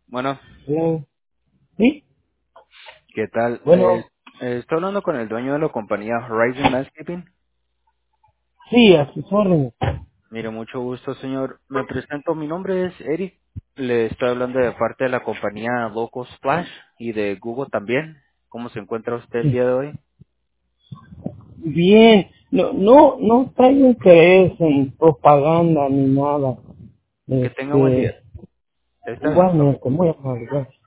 Bueno, Bien. Sí, ¿qué tal? bueno, Estoy hablando con el dueño de la compañía Horizon Landscaping. sí, a sus órdenes. Mire, mucho gusto, señor. Me presento, mi nombre es Eric. Le estoy hablando de parte de la compañía Local Splash y de Google también. ¿Cómo se encuentra usted el Sí. día de hoy? Bien, no traigo interés en propaganda ni nada. Que tenga buen día. Está bien. Igualmente, muy amable, gracias.